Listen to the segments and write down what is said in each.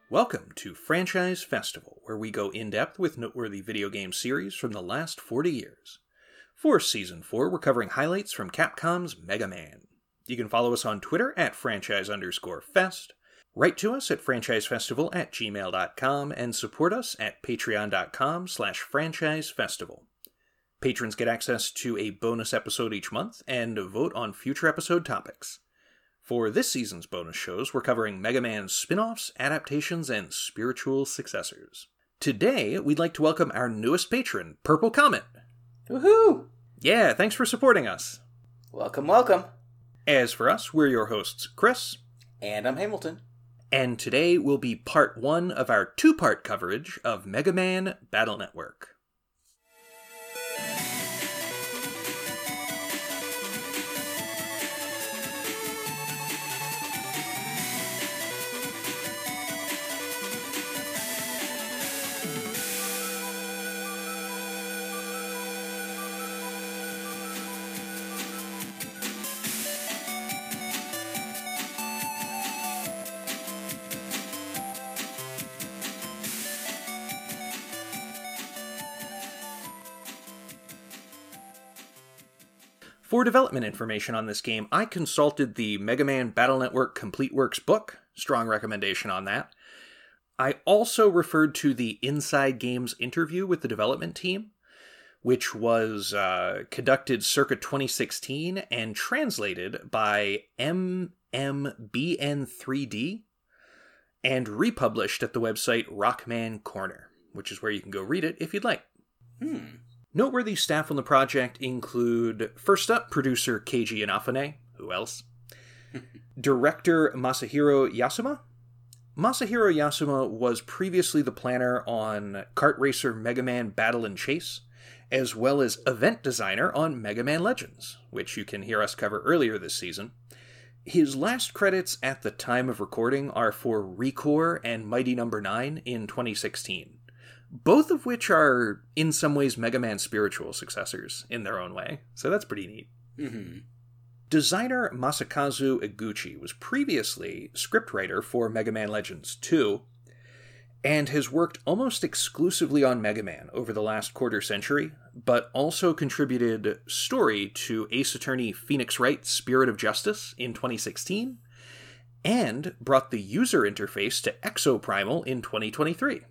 Welcome to Franchise Festival, where we go in-depth with noteworthy video game series from the last 40 years. For Season 4, we're covering highlights from Capcom's Mega Man. You can follow us on Twitter at franchise_fest, write to us at franchisefestival@gmail.com, and support us at patreon.com/franchisefestival. Patrons get access to a bonus episode each month and vote on future episode topics. For this season's bonus shows, we're covering Mega Man's spin-offs, adaptations, and spiritual successors. Today, we'd like to welcome our newest patron, Purple Comet. Woohoo! Yeah, thanks for supporting us. Welcome, welcome. As for us, we're your hosts, Chris. And I'm Hamilton. And today will be part 1 of our 2-part coverage of Mega Man Battle Network. For development information on this game, I consulted the Mega Man Battle Network Complete Works book. Strong recommendation on that. I also referred to the Inside Games interview with the development team, which was conducted circa 2016 and translated by MMBN3D and republished at the website Rockman Corner, which is where you can go read it if you'd like. Noteworthy staff on the project include, first up, producer Keiji Inafune. Who else? Director Masahiro Yasuma. Masahiro Yasuma was previously the planner on Kart Racer Mega Man Battle and Chase, as well as event designer on Mega Man Legends, which you can hear us cover earlier this season. His last credits at the time of recording are for ReCore and Mighty No. 9 in 2016. Both of which are, in some ways, Mega Man spiritual successors in their own way. So that's pretty neat. Designer Masakazu Eguchi was previously scriptwriter for Mega Man Legends 2, and has worked almost exclusively on Mega Man over the last quarter century, but also contributed story to Ace Attorney Phoenix Wright's Spirit of Justice in 2016, and brought the user interface to Exoprimal in 2023.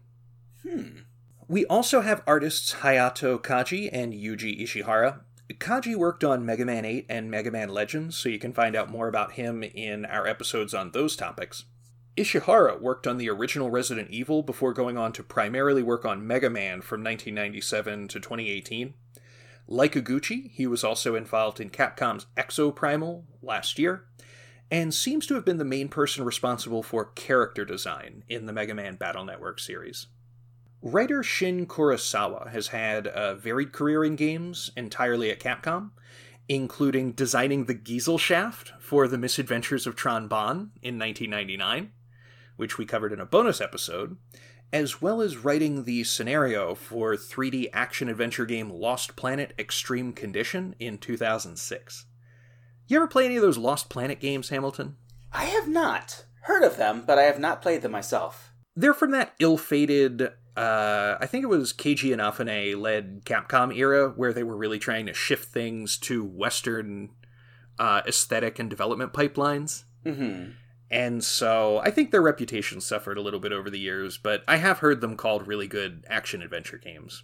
We also have artists Hayato Kaji and Yuji Ishihara. Kaji worked on Mega Man 8 and Mega Man Legends, so you can find out more about him in our episodes on those topics. Ishihara worked on the original Resident Evil before going on to primarily work on Mega Man from 1997 to 2018. Like Eguchi, he was also involved in Capcom's Exoprimal last year, and seems to have been the main person responsible for character design in the Mega Man Battle Network series. Writer Shin Kurosawa has had a varied career in games entirely at Capcom, including designing the Giesel shaft for The Misadventures of Tron Bonne in 1999, which we covered in a bonus episode, as well as writing the scenario for 3D action-adventure game Lost Planet Extreme Condition in 2006. You ever play any of those Lost Planet games, Hamilton? I have not. Heard of them, but I have not played them myself. They're from that ill-fated, I think it was Keiji Inafune-led Capcom era, where they were really trying to shift things to Western aesthetic and development pipelines. And so I think their reputation suffered a little bit over the years, but I have heard them called really good action-adventure games.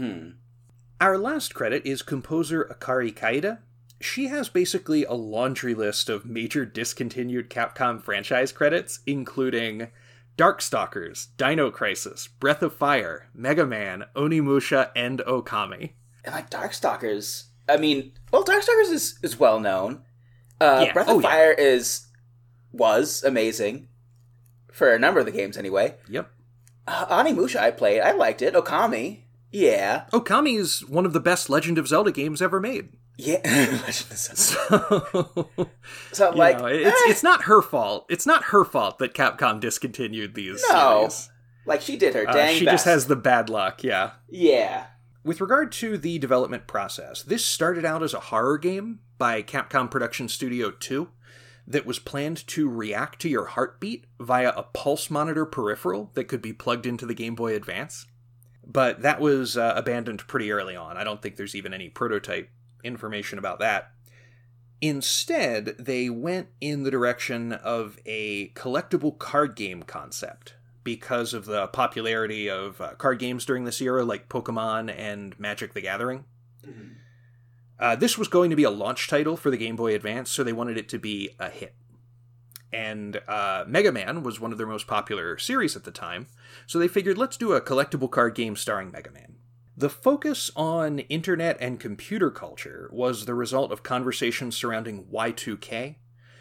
Our last credit is composer Akari Kaida. She has basically a laundry list of major discontinued Capcom franchise credits, including Darkstalkers, Dino Crisis, Breath of Fire, Mega Man, Onimusha, and Okami. And like Darkstalkers, Darkstalkers is well known. Breath of Fire was amazing. For a number of the games, anyway. Yep. Onimusha I played. I liked it. Okami. Yeah. Okami is one of the best Legend of Zelda games ever made. Yeah. Legend of Zelda. So like... it's not her fault. It's not her fault that Capcom discontinued these series. Like, she did her dang She best. just has the bad luck, yeah. Yeah. With regard to the development process, this started out as a horror game by Capcom Production Studio 2, that was planned to react to your heartbeat via a pulse monitor peripheral that could be plugged into the Game Boy Advance. But that was abandoned pretty early on. I don't think there's even any prototype information about that. Instead, they went in the direction of a collectible card game concept because of the popularity of card games during this era, like Pokemon and Magic the Gathering. Mm-hmm. This was going to be a launch title for the Game Boy Advance, so they wanted it to be a hit. And Mega Man was one of their most popular series at the time, so they figured, let's do a collectible card game starring Mega Man. The focus on internet and computer culture was the result of conversations surrounding Y2K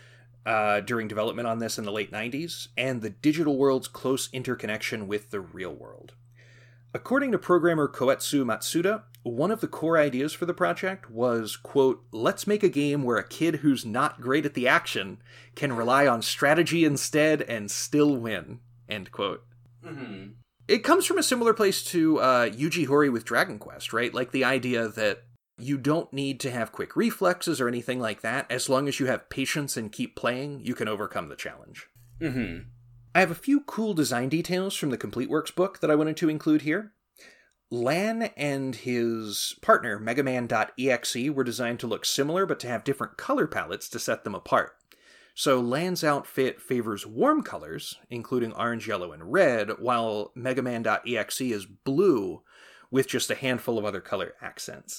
during development on this in the late 90s, and the digital world's close interconnection with the real world. According to programmer Koetsu Matsuda, one of the core ideas for the project was, quote, let's make a game where a kid who's not great at the action can rely on strategy instead and still win, end quote. Mm-hmm. It comes from a similar place to Yuji Horii with Dragon Quest, right? Like the idea that you don't need to have quick reflexes or anything like that. As long as you have patience and keep playing, you can overcome the challenge. Mm-hmm. I have a few cool design details from the Complete Works book that I wanted to include here. Lan and his partner, Megaman.exe, were designed to look similar, but to have different color palettes to set them apart. So Lan's outfit favors warm colors, including orange, yellow, and red, while Megaman.exe is blue, with just a handful of other color accents.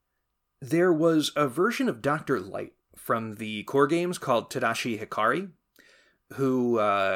There was a version of Dr. Light from the core games called Tadashi Hikari, who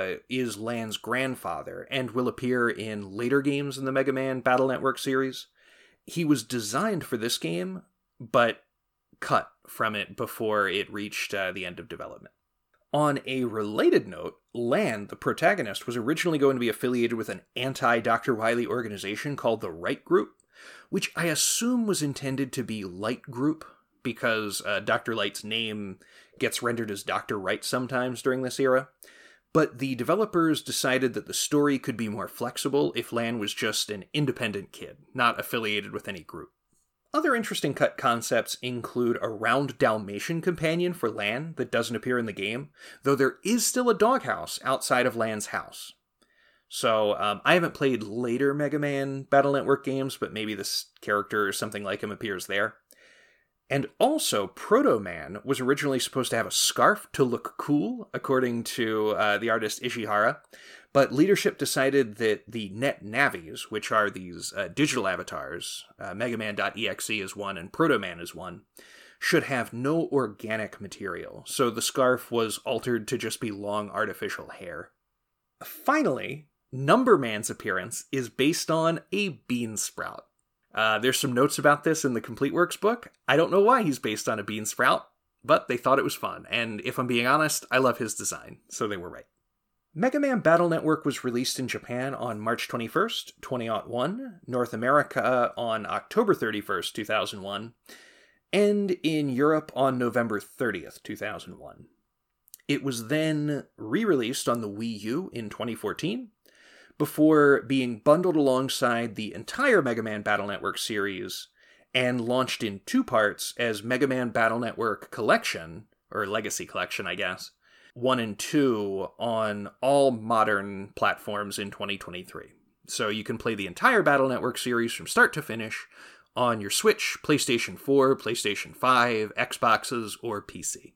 is Lan's grandfather and will appear in later games in the Mega Man Battle Network series. He was designed for this game, but cut from it before it reached the end of development. On a related note, Lan, the protagonist, was originally going to be affiliated with an anti-Dr. Wily organization called the Right Group, which I assume was intended to be Light Group, because Dr. Light's name gets rendered as Dr. Right sometimes during this era. But the developers decided that the story could be more flexible if Lan was just an independent kid, not affiliated with any group. Other interesting cut concepts include a round Dalmatian companion for Lan that doesn't appear in the game, though there is still a doghouse outside of Lan's house. So, I haven't played later Mega Man Battle Network games, but maybe this character or something like him appears there. And also, Proto Man was originally supposed to have a scarf to look cool, according to the artist Ishihara, but leadership decided that the Net Navis, which are these digital avatars, Megaman.exe is one and Proto Man is one, should have no organic material, so the scarf was altered to just be long artificial hair. Finally, Number Man's appearance is based on a bean sprout. There's some notes about this in the Complete Works book. I don't know why he's based on a bean sprout, but they thought it was fun, and if I'm being honest, I love his design, so they were right. Mega Man Battle Network was released in Japan on March 21st, 2001, North America on October 31st, 2001, and in Europe on November 30th, 2001. It was then re-released on the Wii U in 2014, before being bundled alongside the entire Mega Man Battle Network series and launched in 2 parts as Mega Man Battle Network Collection, or Legacy Collection, I guess, 1 and 2 on all modern platforms in 2023. So you can play the entire Battle Network series from start to finish on your Switch, PlayStation 4, PlayStation 5, Xboxes, or PC.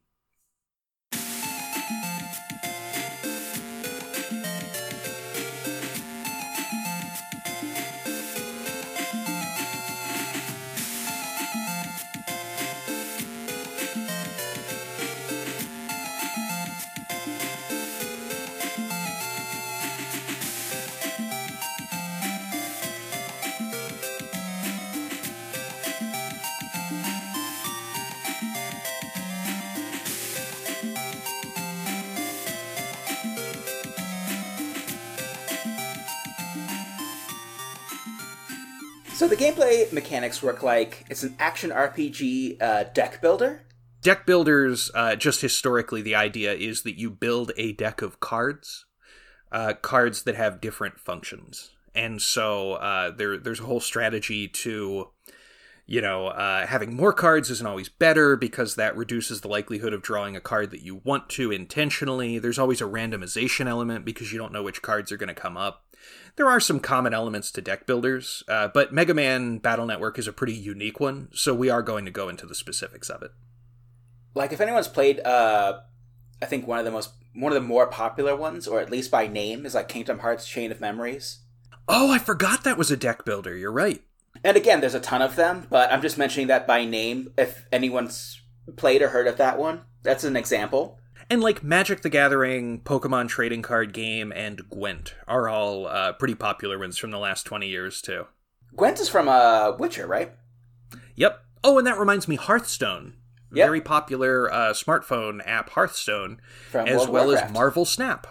So the gameplay mechanics work like it's an action RPG deck builder? Deck builders, just historically, the idea is that you build a deck of cards, cards that have different functions. And so there's a whole strategy to Having more cards isn't always better because that reduces the likelihood of drawing a card that you want to intentionally. There's always a randomization element because you don't know which cards are going to come up. There are some common elements to deck builders, but Mega Man Battle Network is a pretty unique one, so we are going to go into the specifics of it. Like, if anyone's played, I think one of the more popular ones, or at least by name, is like Kingdom Hearts Chain of Memories. Oh, I forgot that was a deck builder. You're right. And again, there's a ton of them, but I'm just mentioning that by name. If anyone's played or heard of that one, that's an example. And like Magic the Gathering, Pokemon trading card game, and Gwent are all pretty popular ones from the last 20 years, too. Gwent is from Witcher, right? Yep. Oh, and that reminds me, Hearthstone. Yep. Very popular smartphone app, Hearthstone, from as World well Warcraft. As Marvel Snap.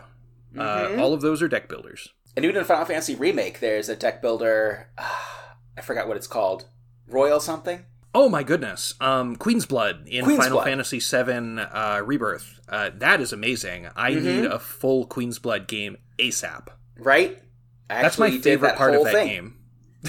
All of those are deck builders. And even in Final Fantasy Remake, there's a deck builder... I forgot what it's called. Royal something? Oh my goodness. Queen's Blood in Final Fantasy VII Rebirth. That is amazing. I need a full Queen's Blood game ASAP. Right? That's my favorite part of that game.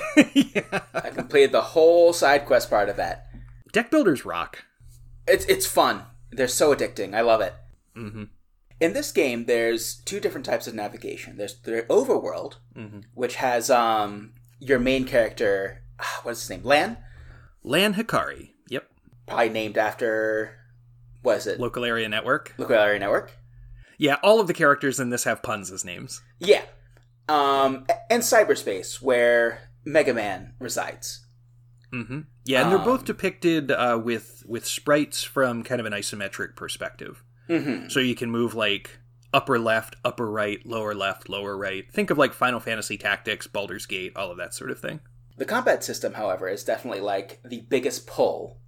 Yeah. I completed the whole side quest part of that. Deck builders rock. It's fun. They're so addicting. I love it. Mm-hmm. In this game, there's two different types of navigation. There's the overworld, which has your main character, what's his name? Lan? Lan Hikari. Yep. Probably named after, what is it? Local Area Network. Local Area Network. Yeah, all of the characters in this have puns as names. Yeah. And cyberspace, where Mega Man resides. Mm-hmm. Yeah, and they're both depicted with sprites from kind of an isometric perspective. Mm-hmm. So you can move like upper left, upper right, lower left, lower right. Think of like Final Fantasy Tactics, Baldur's Gate, all of that sort of thing. The combat system, however, is definitely like the biggest pull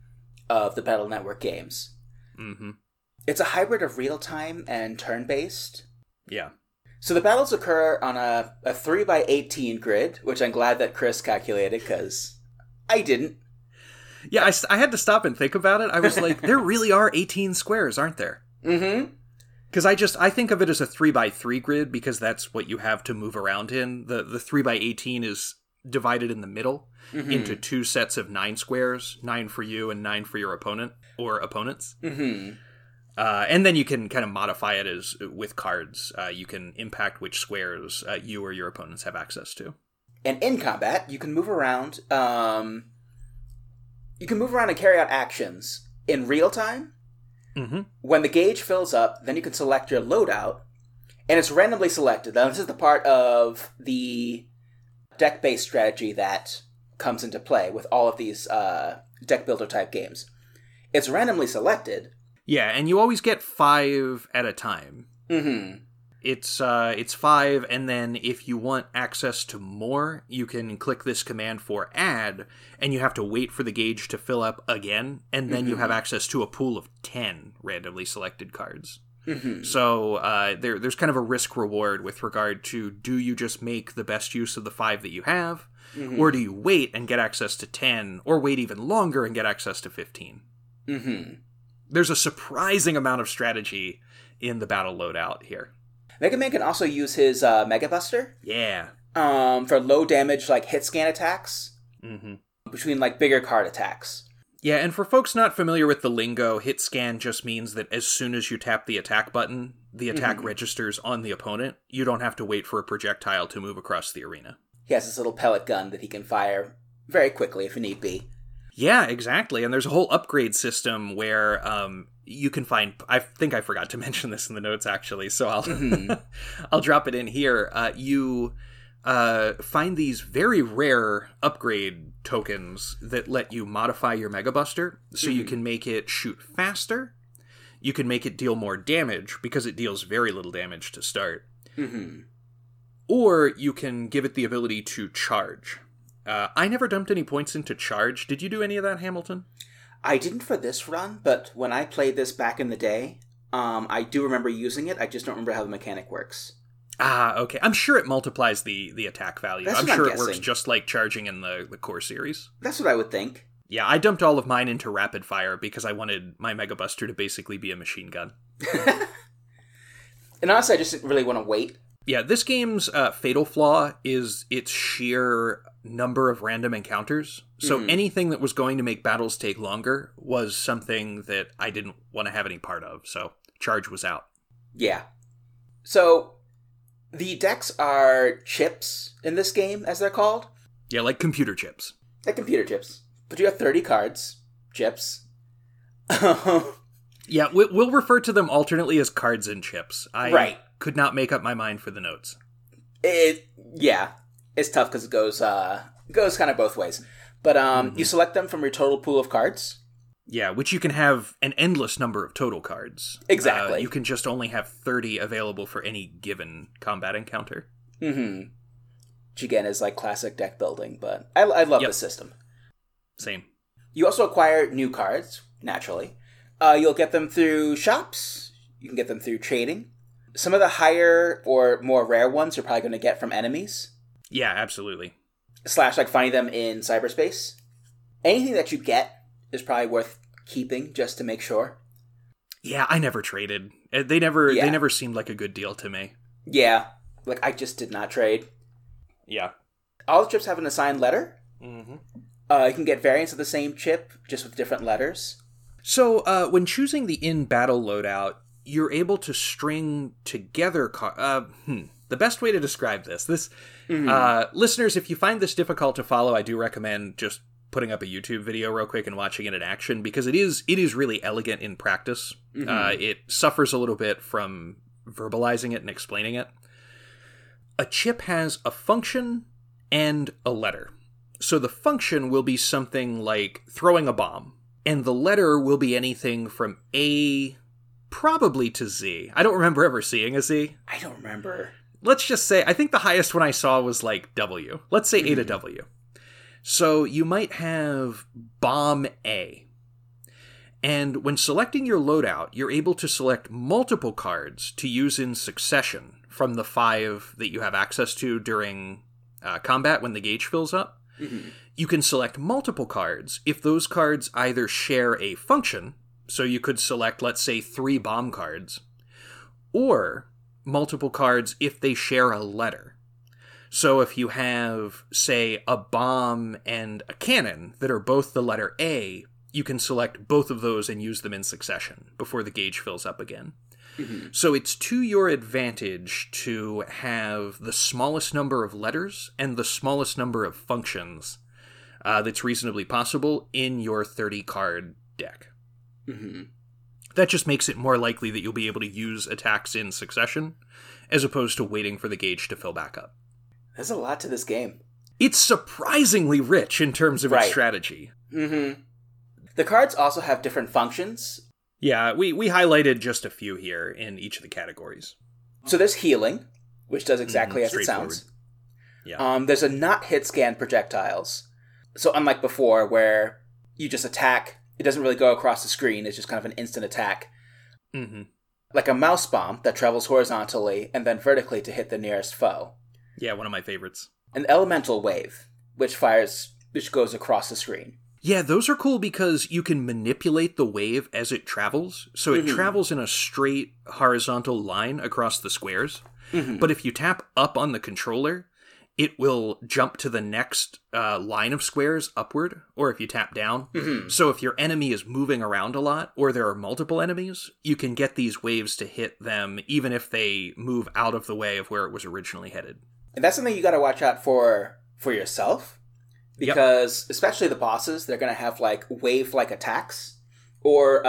of the Battle Network games. Mm-hmm. It's a hybrid of real-time and turn-based. Yeah. So the battles occur on a 3x18 grid, which I'm glad that Chris calculated, because I didn't. Yeah, I had to stop and think about it. I was like, there really are 18 squares, aren't there? Mm-hmm. Because I think of it as a 3x3 grid because that's what you have to move around in. The 3x18 is divided in the middle into two sets of 9 squares, 9 for you and 9 for your opponent or opponents. Mm-hmm. And then you can kind of modify it as with cards. You can impact which squares you or your opponents have access to. And in combat, you can move around. You can move around and carry out actions in real time. Mm-hmm. When the gauge fills up, then you can select your loadout, and it's randomly selected. Now, this is the part of the deck-based strategy that comes into play with all of these deck builder type games. It's randomly selected. Yeah, and you always get 5 at a time. Mm-hmm. It's 5, and then if you want access to more, you can click this command for add, and you have to wait for the gauge to fill up again, and then you have access to a pool of 10 randomly selected cards. Mm-hmm. So there's kind of a risk-reward with regard to, do you just make the best use of the 5 that you have, or do you wait and get access to 10, or wait even longer and get access to 15? Mm-hmm. There's a surprising amount of strategy in the battle loadout here. Mega Man can also use his Mega Buster. Yeah. For low damage, like hit scan attacks. Mm-hmm. Between like bigger card attacks. Yeah, and for folks not familiar with the lingo, hit scan just means that as soon as you tap the attack button, the attack registers on the opponent. You don't have to wait for a projectile to move across the arena. He has this little pellet gun that he can fire very quickly if need be. Yeah, exactly. And there's a whole upgrade system where you can find... I think I forgot to mention this in the notes, actually, so I'll drop it in here. You find these very rare upgrade tokens that let you modify your Mega Buster, so you can make it shoot faster. You can make it deal more damage, because it deals very little damage to start. Mm-hmm. Or you can give it the ability to charge. I never dumped any points into charge. Did you do any of that, Hamilton? I didn't for this run, but when I played this back in the day, I do remember using it. I just don't remember how the mechanic works. Ah, okay. I'm sure it multiplies the attack value. That's I'm what sure I'm it works guessing. just like charging in the core series. That's what I would think. Yeah, I dumped all of mine into rapid fire because I wanted my Mega Buster to basically be a machine gun. And honestly, I just didn't really want to wait Yeah, this game's fatal flaw is its sheer number of random encounters. So anything that was going to make battles take longer was something that I didn't want to have any part of. So charge was out. Yeah. So the decks are chips in this game, as they're called. Yeah, like computer chips. Like computer chips. But you have 30 cards. Chips. Yeah, we'll refer to them alternately as cards and chips. I could not make up my mind for the notes. Yeah. It's tough because it goes kind of both ways. But you select them from your total pool of cards. Yeah, which you can have an endless number of total cards. Exactly. You can just only have 30 available for any given combat encounter. Mm-hmm. Which again is like classic deck building, but I love the system. Same. You also acquire new cards, naturally. You'll get them through shops. You can get them through trading. Some of the higher or more rare ones you're probably going to get from enemies. Yeah, absolutely. / like finding them in cyberspace. Anything that you get is probably worth keeping just to make sure. Yeah, I never traded. They never seemed like a good deal to me. Yeah, like I just did not trade. Yeah. All the chips have an assigned letter. Mm-hmm. You can get variants of the same chip, just with different letters. So, when choosing the in-battle loadout, you're able to string together... The best way to describe this... listeners, if you find this difficult to follow, I do recommend just putting up a YouTube video real quick and watching it in action, because it is really elegant in practice. It suffers a little bit from verbalizing it and explaining it. A chip has a function and a letter. So the function will be something like throwing a bomb, and the letter will be anything from A probably to Z. I don't remember ever seeing a Z. I don't remember. Let's just say, I think the highest one I saw was like W. Let's say A to W. So you might have bomb A. And when selecting your loadout, you're able to select multiple cards to use in succession from the 5 that you have access to during combat when the gauge fills up. You can select multiple cards if those cards either share a function, so you could select, let's say, 3 bomb cards, or multiple cards if they share a letter. So if you have, say, a bomb and a cannon that are both the letter A, you can select both of those and use them in succession before the gauge fills up again. So it's to your advantage to have the smallest number of letters and the smallest number of functions that's reasonably possible in your 30-card deck. That just makes it more likely that you'll be able to use attacks in succession, as opposed to waiting for the gauge to fill back up. There's a lot to this game. It's surprisingly rich in terms of its strategy. The cards also have different functions. Yeah, we highlighted just a few here in each of the categories. So there's healing, which does exactly as it sounds. Yeah. There's a not hit scan projectiles. So unlike before, where you just attack, it doesn't really go across the screen, it's just kind of an instant attack. Like a mouse bomb that travels horizontally and then vertically to hit the nearest foe. Yeah, one of my favorites. An elemental wave, which goes across the screen. Yeah, those are cool because you can manipulate the wave as it travels. So it travels in a straight horizontal line across the squares. But if you tap up on the controller, it will jump to the next line of squares upward, or if you tap down. So if your enemy is moving around a lot, or there are multiple enemies, you can get these waves to hit them even if they move out of the way of where it was originally headed. And that's something you got to watch out for yourself. Because, especially the bosses, they're going to have, like, wave-like attacks. Or,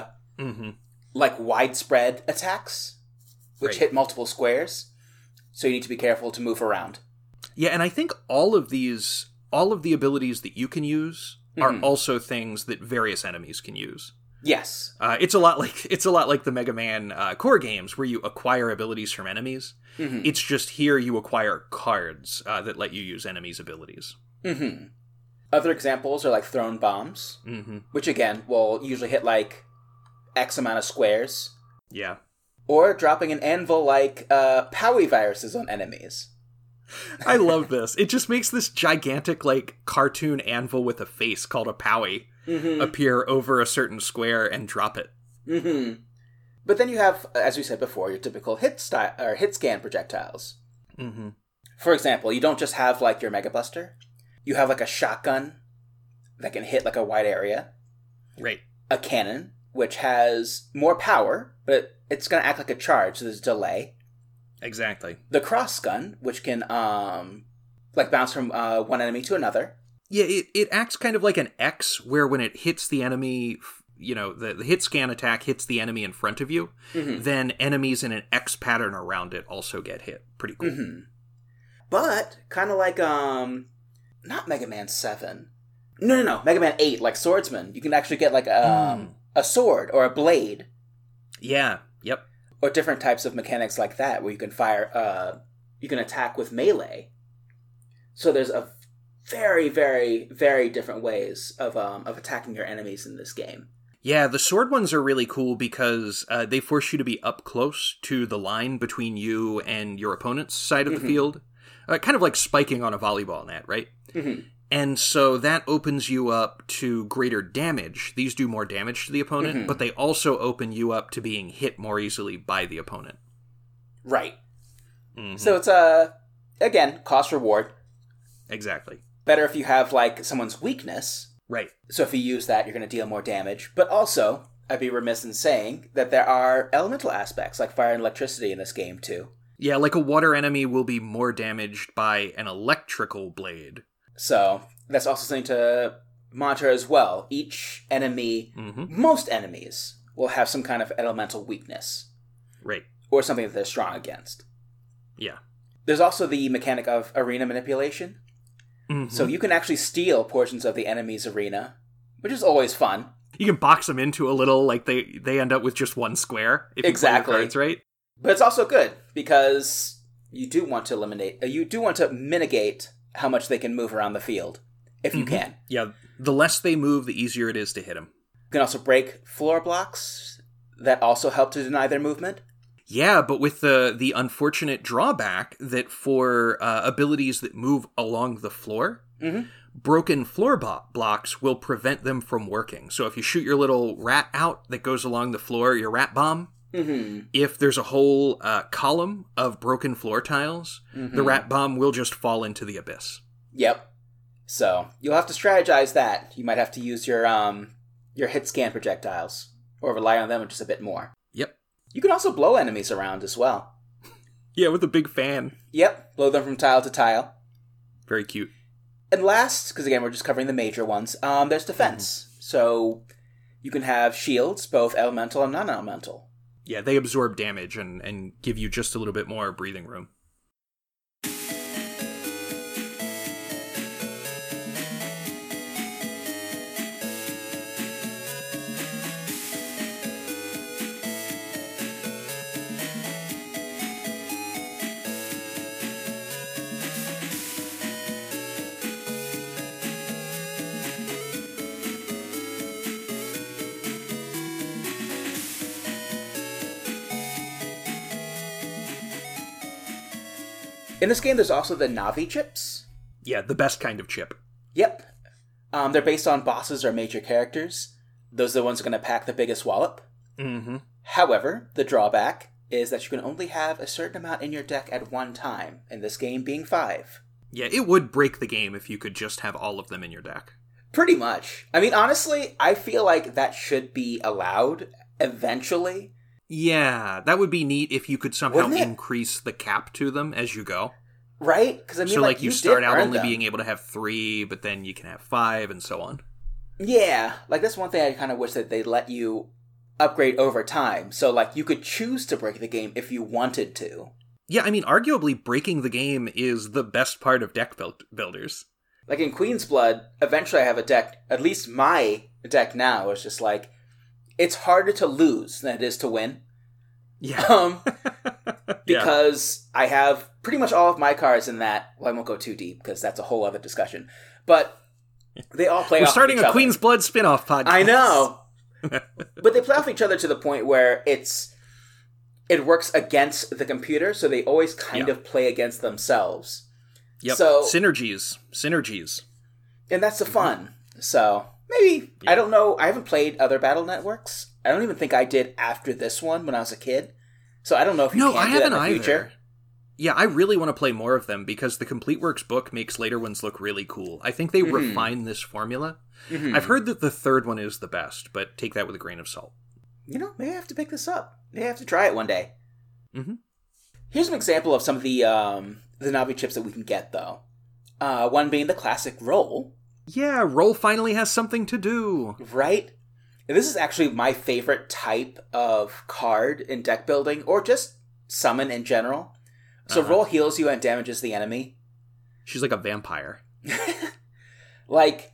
like, widespread attacks, which hit multiple squares. So you need to be careful to move around. Yeah, and I think all of the abilities that you can use are also things that various enemies can use. Yes. It's a lot like the Mega Man core games, where you acquire abilities from enemies. It's just here you acquire cards that let you use enemies' abilities. Other examples are like thrown bombs, which again will usually hit like X amount of squares. Yeah. Or dropping an anvil like Powie viruses on enemies. I love this. It just makes this gigantic like cartoon anvil with a face called a Powie appear over a certain square and drop it. But But then you have, as we said before, your typical hit scan projectiles. Mm-hmm. For example, you don't just have like your Mega Buster. You have like a shotgun that can hit like a wide area. Right. A cannon, which has more power, but it's going to act like a charge, so there's a delay. Exactly. The cross gun, which can like bounce from one enemy to another. Yeah, it acts kind of like an X, where when it hits the enemy, you know, the hit scan attack hits the enemy in front of you, then enemies in an X pattern around it also get hit. Pretty cool. Mm-hmm. But, kind of like, not Mega Man 7. No, Mega Man 8, like Swordsman. You can actually get like a sword or a blade. Yeah, yep. Or different types of mechanics like that, where you can fire, you can attack with melee. So there's a very, very, very different ways of attacking your enemies in this game. Yeah, the sword ones are really cool because they force you to be up close to the line between you and your opponent's side of the field. Kind of like spiking on a volleyball net, right? Mm-hmm. And so that opens you up to greater damage. These do more damage to the opponent, but they also open you up to being hit more easily by the opponent. Right. Mm-hmm. So it's, again, cost-reward. Exactly. Better if you have, like, someone's weakness. Right. So if you use that, you're going to deal more damage. But also, I'd be remiss in saying that there are elemental aspects, like fire and electricity in this game, too. Yeah, like a water enemy will be more damaged by an electrical blade. So, that's also something to monitor as well. Each enemy, most enemies, will have some kind of elemental weakness. Right. Or something that they're strong against. Yeah. There's also the mechanic of arena manipulation. Mm-hmm. So you can actually steal portions of the enemy's arena, which is always fun. You can box them into a little, like they end up with just one square. If you play your cards right. But it's also good, because you do want to mitigate how much they can move around the field, if you can. Yeah, the less they move, the easier it is to hit them. You can also break floor blocks that also help to deny their movement. Yeah, but with the unfortunate drawback that for abilities that move along the floor, broken floor blocks will prevent them from working. So if you shoot your little rat out that goes along the floor, your rat bomb, if there's a whole column of broken floor tiles, the rat bomb will just fall into the abyss. Yep. So you'll have to strategize that. You might have to use your hit scan projectiles, or rely on them just a bit more. Yep. You can also blow enemies around as well. Yeah, with a big fan. Yep, blow them from tile to tile. Very cute. And last, because again we're just covering the major ones, there's defense. So you can have shields, both elemental and non-elemental. Yeah, they absorb damage and give you just a little bit more breathing room. In this game, there's also the Navi chips. Yeah, the best kind of chip. Yep. They're based on bosses or major characters. Those are the ones that are going to pack the biggest wallop. Mm-hmm. However, the drawback is that you can only have a certain amount in your deck at one time, in this game being 5. Yeah, it would break the game if you could just have all of them in your deck. Pretty much. I mean, honestly, I feel like that should be allowed eventually. Yeah, that would be neat if you could somehow increase the cap to them as you go. Right? Because I mean, so like you start out only them. being able to have 3, but then you can have 5 and so on. Yeah, like that's one thing I kind of wish that they let you upgrade over time. So like you could choose to break the game if you wanted to. Yeah, I mean, arguably breaking the game is the best part of deck builders. Like in Queen's Blood, eventually I have a deck, at least my deck now is just like, it's harder to lose than it is to win. Yeah. Because I have pretty much all of my cards in that. Well, I won't go too deep because that's a whole other discussion. But they all play off each other. We're starting a Queen's Blood spin-off podcast. I know. But they play off each other to the point where it works against the computer, so they always kind of play against themselves. Yep. So, Synergies. And that's the fun. So, maybe, I don't know, I haven't played other Battle Networks. I don't even think I did after this one when I was a kid. So I don't know if you No, can I do that haven't in the either. future. Yeah, I really want to play more of them because the Complete Works book makes later ones look really cool. I think they refine this formula. I've heard that the third one is the best, but take that with a grain of salt. You know, maybe I have to pick this up. Maybe I have to try it one day. Mm-hmm. Here's an example of some of the Navi chips that we can get, though. One being the classic roll. Yeah, roll finally has something to do. Right? And this is actually my favorite type of card in deck building, or just summon in general. So roll heals you and damages the enemy. She's like a vampire. Like,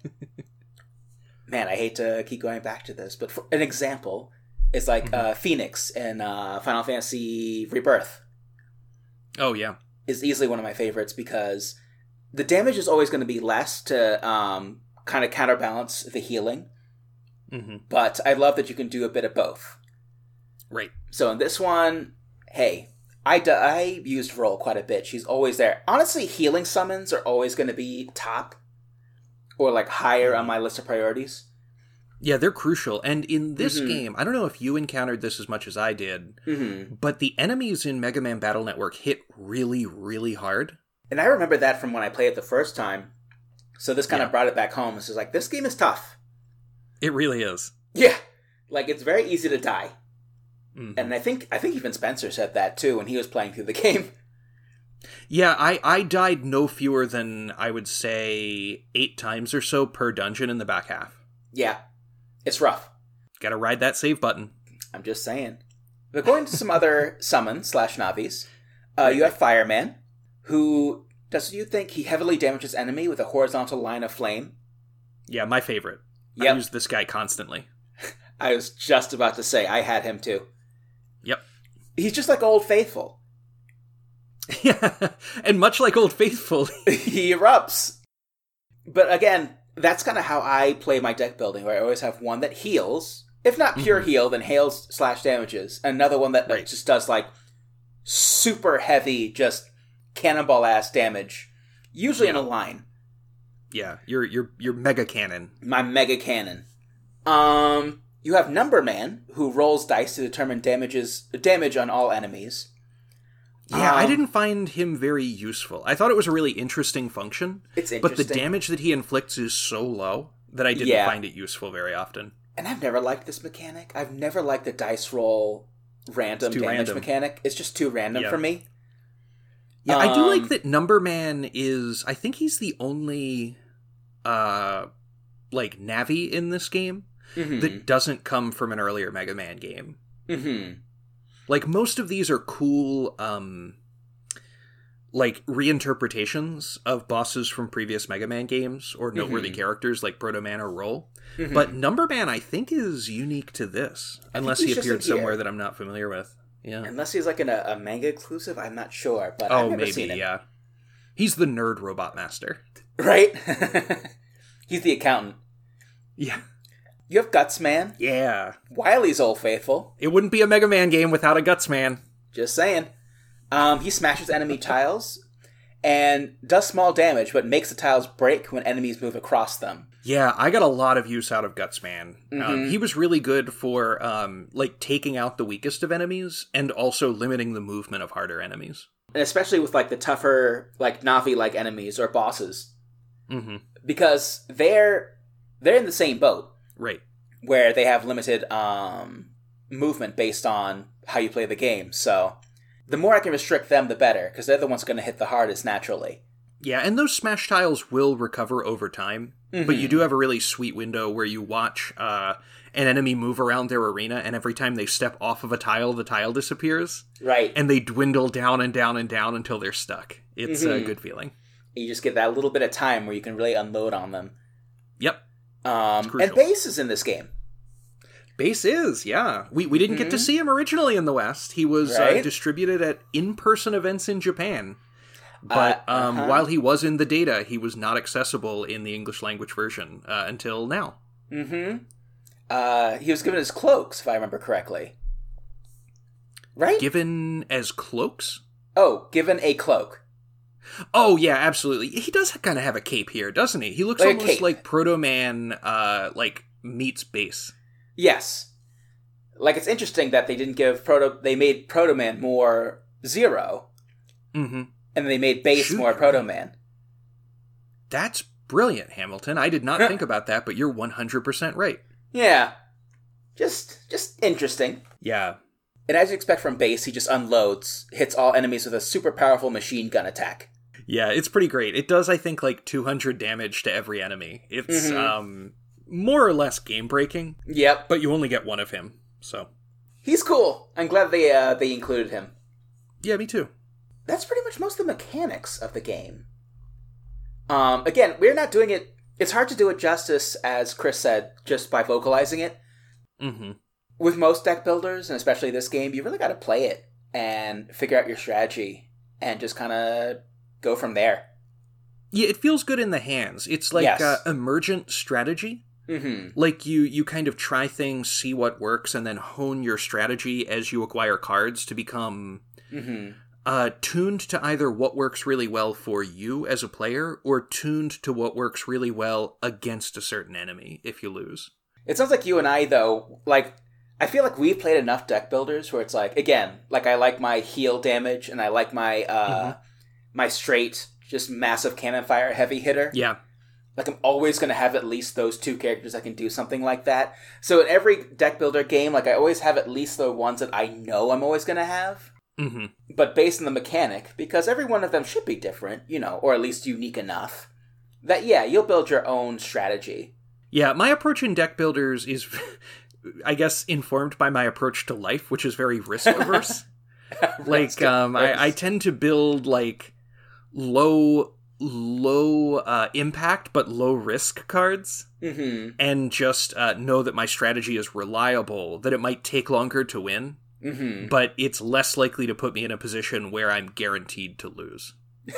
man, I hate to keep going back to this, but for an example is like Phoenix in Final Fantasy Rebirth. Oh, yeah. Is easily one of my favorites because the damage is always going to be less to kind of counterbalance the healing. Mm-hmm. But I love that you can do a bit of both. Right. So in this one, hey, I used roll quite a bit. She's always there. Honestly, healing summons are always going to be top or like higher on my list of priorities. Yeah, they're crucial. And in this game, I don't know if you encountered this as much as I did, but the enemies in Mega Man Battle Network hit really, really hard. And I remember that from when I played it the first time. So this kind of brought it back home. It's just like, this game is tough. It really is. Yeah. Like, it's very easy to die. And I think even Spencer said that, too, when he was playing through the game. Yeah, I died no fewer than, I would say, 8 times or so per dungeon in the back half. Yeah. It's rough. Gotta ride that save button. I'm just saying. But going to some other summons / Navis, you have Fireman, who, does you think he heavily damages enemy with a horizontal line of flame? Yeah, my favorite. Yep. I use this guy constantly. I was just about to say, I had him too. Yep. He's just like Old Faithful. Yeah, and much like Old Faithful, he erupts. But again, that's kind of how I play my deck building, where I always have one that heals, if not pure heal, then hails / damages. Another one that just does like super heavy, just cannonball-ass damage, usually in a line. Yeah, your mega cannon. My mega cannon. You have Number Man, who rolls dice to determine damage on all enemies. Yeah, I didn't find him very useful. I thought it was a really interesting function. It's interesting. But the damage that he inflicts is so low that I didn't find it useful very often. And I've never liked this mechanic. I've never liked the dice roll random damage mechanic. It's just too random for me. Yeah, I do like that Number Man is... I think he's the only, Navi in this game that doesn't come from an earlier Mega Man game. Mm-hmm. Like, most of these are cool, reinterpretations of bosses from previous Mega Man games, or noteworthy characters like Proto Man or Roll. But Number Man, I think, is unique to this. Unless he appeared somewhere that I'm not familiar with. Yeah. Unless he's like in a manga exclusive, I'm not sure, but I've never seen him. Yeah. He's the nerd robot master. Right? He's the accountant. Yeah. You have Guts Man. Yeah. Wily's Old Faithful. It wouldn't be a Mega Man game without a Guts Man. Just saying. He smashes enemy tiles and does small damage, but makes the tiles break when enemies move across them. Yeah, I got a lot of use out of Guts Man. He was really good for, taking out the weakest of enemies and also limiting the movement of harder enemies. And especially with, the tougher, Navi-like enemies or bosses. Mm-hmm. Because they're in the same boat. Right. Where they have limited movement based on how you play the game. So the more I can restrict them, the better, because they're the ones going to hit the hardest naturally. Yeah, and those smash tiles will recover over time, but you do have a really sweet window where you watch an enemy move around their arena, and every time they step off of a tile, the tile disappears. Right. And they dwindle down and down and down until they're stuck. It's a good feeling. You just get that little bit of time where you can really unload on them. Yep. And Bass is in this game. Bass is, yeah. We didn't get to see him originally in the West. He was distributed at in-person events in Japan. But while he was in the data, he was not accessible in the English-language version until now. Mm-hmm. He was given as cloaks, if I remember correctly. Right? Given as cloaks? Oh, given a cloak. Oh, yeah, absolutely. He does kind of have a cape here, doesn't he? He looks almost like Proto Man, meets Bass. Yes. Like, it's interesting that they didn't give they made Proto Man more Zero. Mm-hmm. And they made Base more Proto Man. That's brilliant, Hamilton. I did not think about that, but you're 100% right. Yeah. Just interesting. Yeah. And as you expect from Base, he just unloads, hits all enemies with a super powerful machine gun attack. Yeah, it's pretty great. It does, I think, like 200 damage to every enemy. It's more or less game-breaking. Yep. But you only get one of him, so. He's cool. I'm glad they included him. Yeah, me too. That's pretty much most of the mechanics of the game. Again, we're not doing it... It's hard to do it justice, as Chris said, just by vocalizing it. Mm-hmm. With most deck builders, and especially this game, you really got to play it and figure out your strategy and just kind of go from there. Yeah, it feels good in the hands. It's like emergent strategy. Mm-hmm. Like you kind of try things, see what works, and then hone your strategy as you acquire cards to become tuned to either what works really well for you as a player or tuned to what works really well against a certain enemy if you lose. It sounds like you and I, though, like... I feel like we've played enough deck builders where it's like, again, like I like my heal damage and I like my my straight, just massive cannon fire heavy hitter. Yeah. Like I'm always going to have at least those two characters that can do something like that. So in every deck builder game, like I always have at least the ones that I know I'm always going to have. Mm-hmm. But based on the mechanic, because every one of them should be different, you know, or at least unique enough, that, yeah, you'll build your own strategy. Yeah, my approach in deck builders is... I guess informed by my approach to life, which is very risk averse. Like, I tend to build like low impact but low risk cards, and just know that my strategy is reliable. That it might take longer to win, but it's less likely to put me in a position where I'm guaranteed to lose.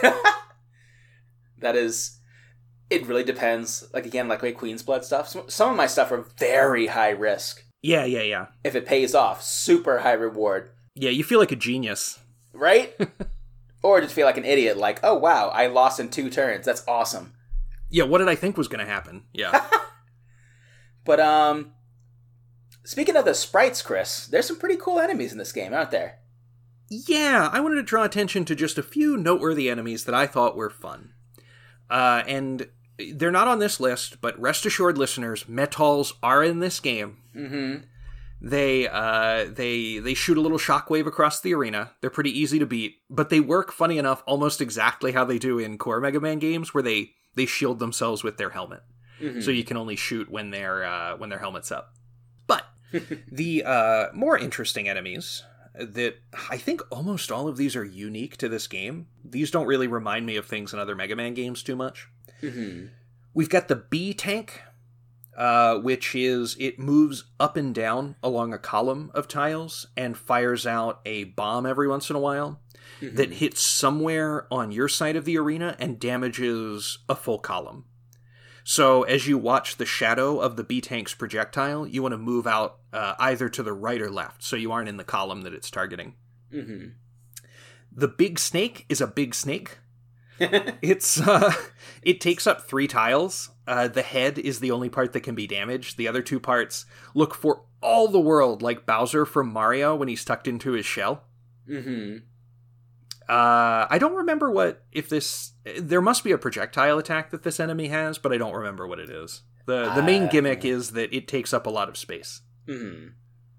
That is. It really depends. Like, again, like my Queen's Blood stuff. Some of my stuff are very high risk. Yeah. If it pays off, super high reward. Yeah, you feel like a genius. Right? Or just feel like an idiot, like, oh wow, I lost in 2 turns. That's awesome. Yeah, what did I think was going to happen? Yeah. But, speaking of the sprites, Chris, there's some pretty cool enemies in this game, aren't there? Yeah, I wanted to draw attention to just a few noteworthy enemies that I thought were fun. And... they're not on this list, but rest assured, listeners, Metals are in this game. Mm-hmm. They shoot a little shockwave across the arena. They're pretty easy to beat, but they work, funny enough, almost exactly how they do in core Mega Man games, where they shield themselves with their helmet, so you can only shoot when their helmet's up. But the more interesting enemies that I think almost all of these are unique to this game. These don't really remind me of things in other Mega Man games too much. Mm-hmm. We've got the B tank, which is it moves up and down along a column of tiles and fires out a bomb every once in a while that hits somewhere on your side of the arena and damages a full column. So as you watch the shadow of the B tank's projectile, you want to move out either to the right or left, so you aren't in the column that it's targeting. Mm-hmm. The big snake is a big snake. It takes up 3 tiles. The head is the only part that can be damaged. The other 2 parts look for all the world like Bowser from Mario when he's tucked into his shell. Mm-hmm. I don't remember there must be a projectile attack that this enemy has, but I don't remember what it is. The main gimmick is that it takes up a lot of space. Mm-hmm.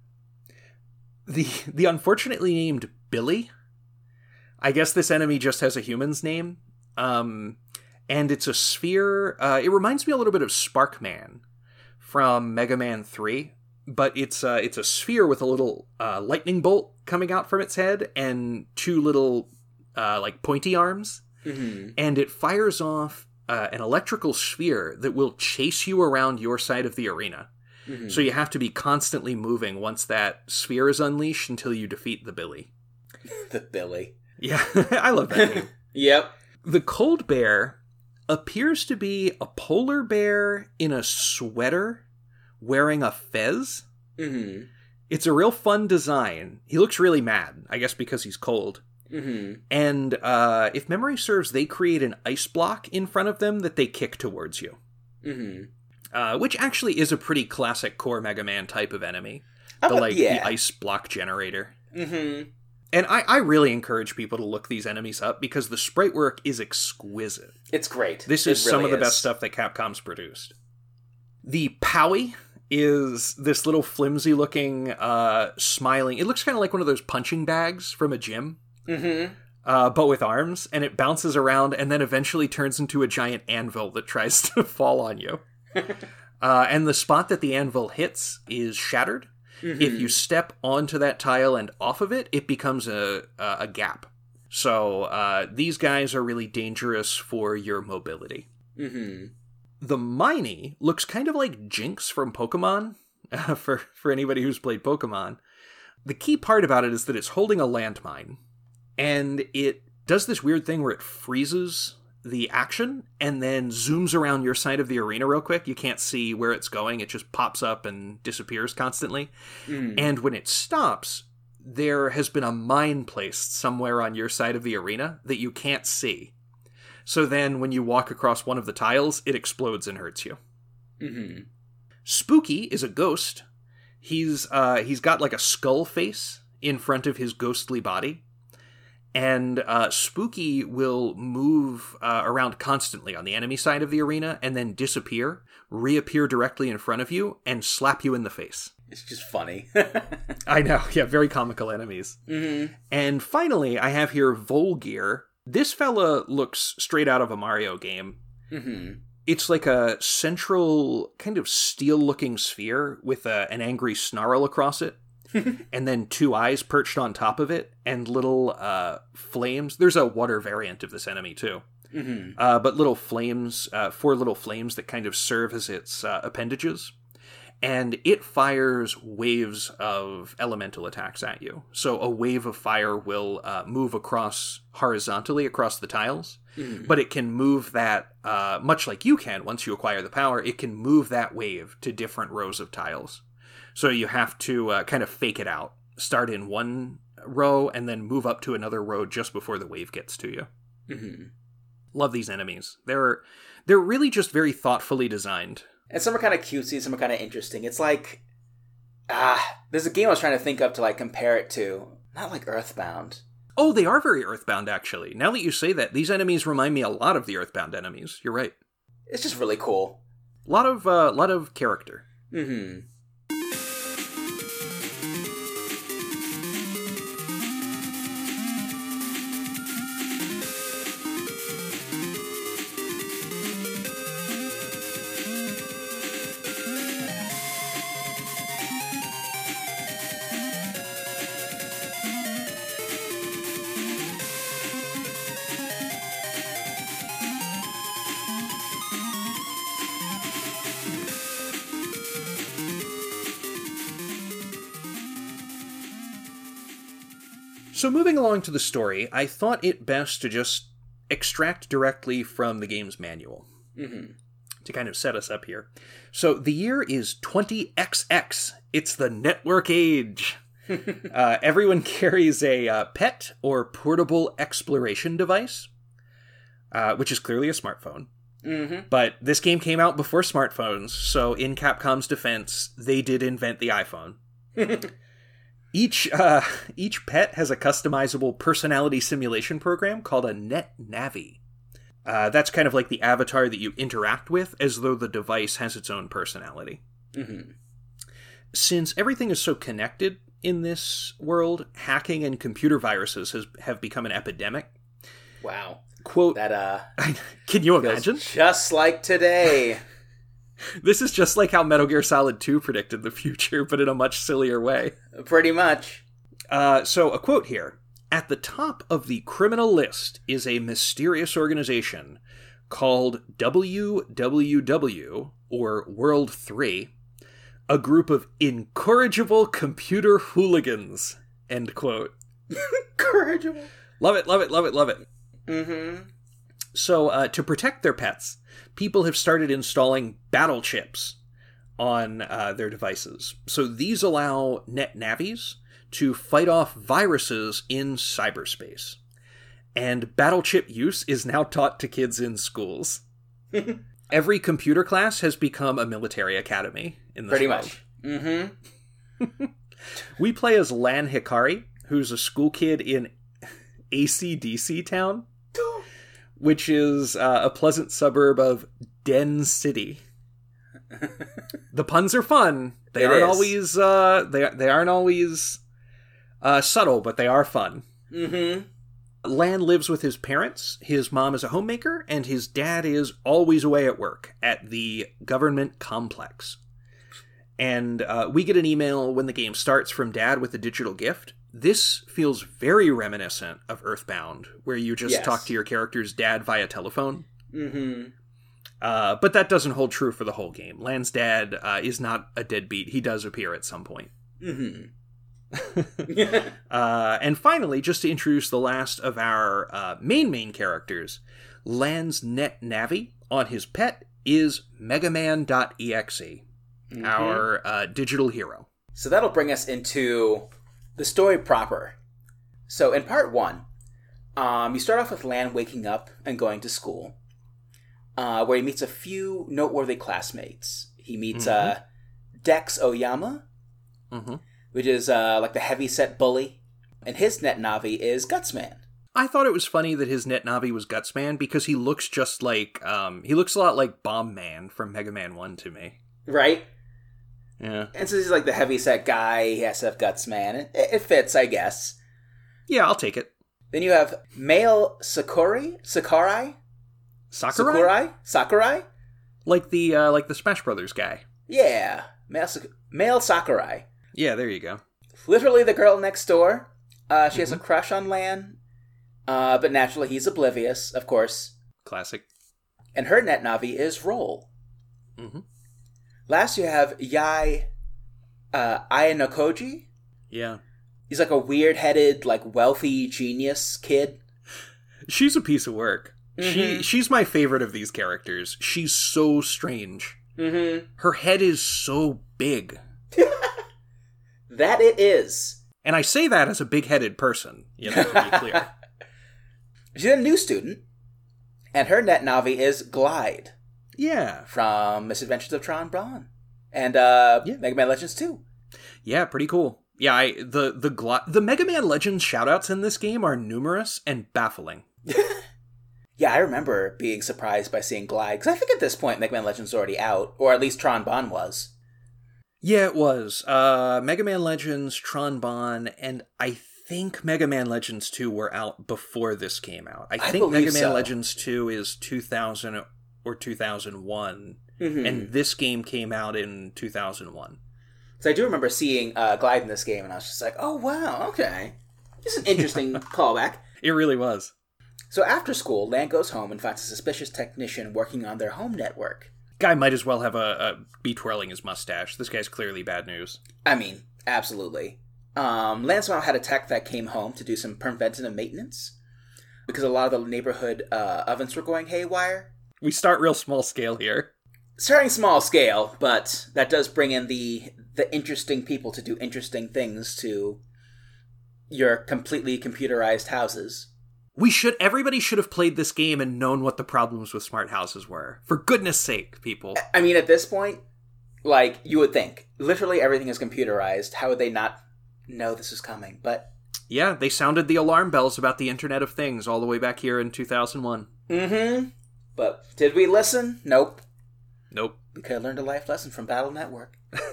The unfortunately named Billy, I guess this enemy just has a human's name. And it's a sphere. It reminds me a little bit of Sparkman from Mega Man 3, but it's a sphere with a little lightning bolt coming out from its head and 2 little like pointy arms, and it fires off an electrical sphere that will chase you around your side of the arena. So you have to be constantly moving once that sphere is unleashed until you defeat the Billy. The Billy. Yeah, I love that name. Yep. The Cold Bear appears to be a polar bear in a sweater wearing a fez. Mm-hmm. It's a real fun design. He looks really mad, I guess because he's cold. Mm-hmm. And if memory serves, they create an ice block in front of them that they kick towards you. Mm-hmm. Which actually is a pretty classic core Mega Man type of enemy. The ice block generator. Mm-hmm. And I really encourage people to look these enemies up because the sprite work is exquisite. It's great. This is some of the best stuff that Capcom's produced. The Powie is this little flimsy-looking, smiling... It looks kind of like one of those punching bags from a gym. Mm-hmm. But with arms, and it bounces around and then eventually turns into a giant anvil that tries to fall on you. And the spot that the anvil hits is shattered. Mm-hmm. If you step onto that tile and off of it, it becomes a gap. So these guys are really dangerous for your mobility. Mm-hmm. The Miney looks kind of like Jinx from Pokemon, for anybody who's played Pokemon. The key part about it is that it's holding a landmine. And it does this weird thing where it freezes the action and then zooms around your side of the arena real quick. You can't see where it's going. It just pops up and disappears constantly. Mm. And when it stops, there has been a mine placed somewhere on your side of the arena that you can't see. So then when you walk across one of the tiles, it explodes and hurts you. Mm-hmm. Spooky is a ghost. He's got like a skull face in front of his ghostly body. And Spooky will move around constantly on the enemy side of the arena and then disappear, reappear directly in front of you, and slap you in the face. It's just funny. I know, yeah, very comical enemies. Mm-hmm. And finally, I have here Volgear. This fella looks straight out of a Mario game. Mm-hmm. It's like a central kind of steel-looking sphere with an angry snarl across it. And then two eyes perched on top of it, and little flames. There's a water variant of this enemy, too. Mm-hmm. But little flames, 4 little flames that kind of serve as its appendages. And it fires waves of elemental attacks at you. So a wave of fire will move horizontally across the tiles. Mm-hmm. But it can move that, much like you can once you acquire the power, it can move that wave to different rows of tiles. So you have to kind of fake it out. Start in one row and then move up to another row just before the wave gets to you. Mm-hmm. Love these enemies. They're really just very thoughtfully designed. And some are kind of cutesy, some are kind of interesting. It's like, there's a game I was trying to think of to like compare it to. Not like Earthbound. Oh, they are very Earthbound, actually. Now that you say that, these enemies remind me a lot of the Earthbound enemies. You're right. It's just really cool. Lot of character. Mm-hmm. So moving along to the story, I thought it best to just extract directly from the game's manual. Mm-hmm. To kind of set us up here. So the year is 20XX. It's the network age. Everyone carries a pet or portable exploration device, which is clearly a smartphone. Mm-hmm. But this game came out before smartphones, so in Capcom's defense, they did invent the iPhone. Each pet has a customizable personality simulation program called a NetNavi. That's kind of like the avatar that you interact with, as though the device has its own personality. Mm-hmm. Since everything is so connected in this world, hacking and computer viruses have become an epidemic. Wow. Quote, can you imagine? Just like today. This is just like how Metal Gear Solid 2 predicted the future, but in a much sillier way. Pretty much. So a quote here. At the top of the criminal list is a mysterious organization called WWW, or World 3, a group of incorrigible computer hooligans. End quote. Incorrigible. Love it, love it, love it, love it. Mm-hmm. So, to protect their pets, people have started installing battle chips on their devices. So these allow NetNavis to fight off viruses in cyberspace. And battle chip use is now taught to kids in schools. Every computer class has become a military academy in this Pretty world. much. Mm-hmm. We play as Lan Hikari, who's a school kid in AC/DC Town, which is a pleasant suburb of Den City. The puns are fun. They aren't always they aren't always subtle, but they are fun. Mm-hmm. Lan lives with his parents. His mom is a homemaker, and his dad is always away at work at the government complex. And we get an email when the game starts from Dad with a digital gift. This feels very reminiscent of Earthbound, where you just talk to your character's dad via telephone. Mm-hmm. But that doesn't hold true for the whole game. Lan's dad is not a deadbeat. He does appear at some point. Mm-hmm. And finally, just to introduce the last of our main characters, Lan's net navi on his pet is Megaman.exe, our digital hero. So that'll bring us into the story proper. So in part 1, you start off with Lan waking up and going to school, where he meets a few noteworthy classmates. He meets Dex Oyama, which is like the heavyset bully, and his net navi is Gutsman. I thought it was funny that his net navi was Gutsman because he looks just like he looks a lot like Bomb Man from Mega Man 1 to me. Right? Yeah. And since he's like the heavyset guy, he has to have Gutsman. It fits, I guess. Yeah, I'll take it. Then you have male Sakurai? Like the Smash Brothers guy. Yeah, male Sakurai. Yeah, there you go. Literally the girl next door. She has a crush on Lan, but naturally he's oblivious, of course. Classic. And her net navi is Roll. Last you have Yai Ayanokoji. Yeah. He's like a weird-headed, like wealthy genius kid. She's a piece of work. She's my favorite of these characters. She's so strange. Her head is so big. That it is. And I say that as a big-headed person, to be clear. She's a new student, and her net navi is Glide. Yeah. From Misadventures of Tron Bonne. And Mega Man Legends 2. Yeah, pretty cool. Yeah, the Mega Man Legends shoutouts in this game are numerous and baffling. Yeah, I remember being surprised by seeing Glide, because I think at this point Mega Man Legends was already out, or at least Tron Bonne was. Yeah, it was. Mega Man Legends, Tron Bonne, and I think Mega Man Legends 2 were out before this came out. I think Mega Man Legends 2 is 2000 or 2001, and this game came out in 2001. So I do remember seeing Glide in this game, and I was just like, oh, wow, okay. This is an interesting callback. It really was. So after school, Lan goes home and finds a suspicious technician working on their home network. Guy might as well have be twirling his mustache. This guy's clearly bad news. I mean, absolutely. Lan somehow had a tech that came home to do some preventative maintenance, because a lot of the neighborhood ovens were going haywire. We start real small scale here. Starting small scale, but that does bring in the interesting people to do interesting things to your completely computerized houses. Everybody should have played this game and known what the problems with smart houses were. For goodness sake, people. I mean, at this point, like, you would think, literally everything is computerized. How would they not know this is coming? But yeah, they sounded the alarm bells about the Internet of Things all the way back here in 2001. But did we listen? Nope. We could have learned a life lesson from Battle Network.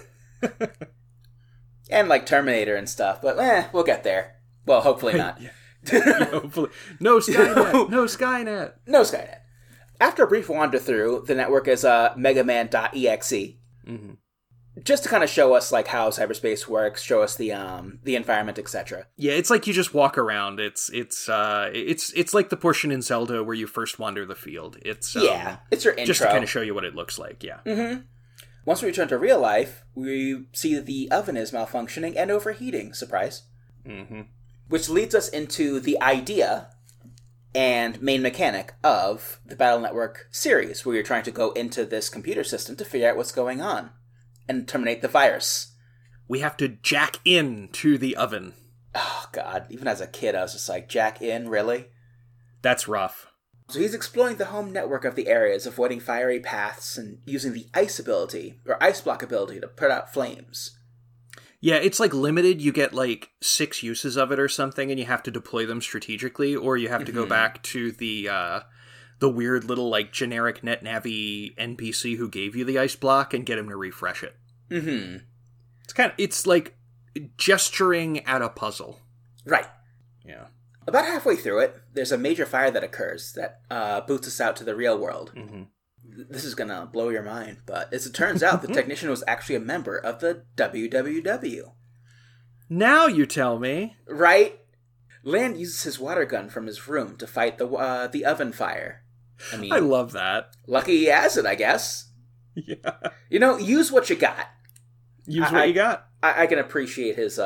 And, like, Terminator and stuff, but we'll get there. Well, hopefully not. Hopefully. No Skynet. No Skynet. After a brief wander through, the network is Megaman.exe. Just to kind of show us like how cyberspace works, show us the environment, etc. Yeah, it's like you just walk around. It's like the portion in Zelda where you first wander the field. It's it's your intro, just to kind of show you what it looks like. Yeah. Once we return to real life, we see that the oven is malfunctioning and overheating. Surprise. Which leads us into the idea and main mechanic of the Battle Network series, where you're trying to go into this computer system to figure out what's going on and terminate the virus. We have to jack in to the oven. Oh, God. Even as a kid, I was just like, jack in? Really? That's rough. So he's exploring the home network of the areas, avoiding fiery paths and using the ice ability, or ice block ability, to put out flames. Yeah, it's like limited. You get like 6 uses of it or something, and you have to deploy them strategically, or you have to go back to the weird little like generic NetNavi NPC who gave you the ice block and get him to refresh it. Mm-hmm. It's like gesturing at a puzzle. Right. Yeah. About halfway through it, there's a major fire that occurs that boots us out to the real world. Mm-hmm. This is going to blow your mind, but as it turns out, the technician was actually a member of the WWW. Now you tell me. Right? Land uses his water gun from his room to fight the oven fire. I mean, I love that. Lucky he has it, I guess. Yeah. You know, use what you got. Use what you got. I can appreciate his,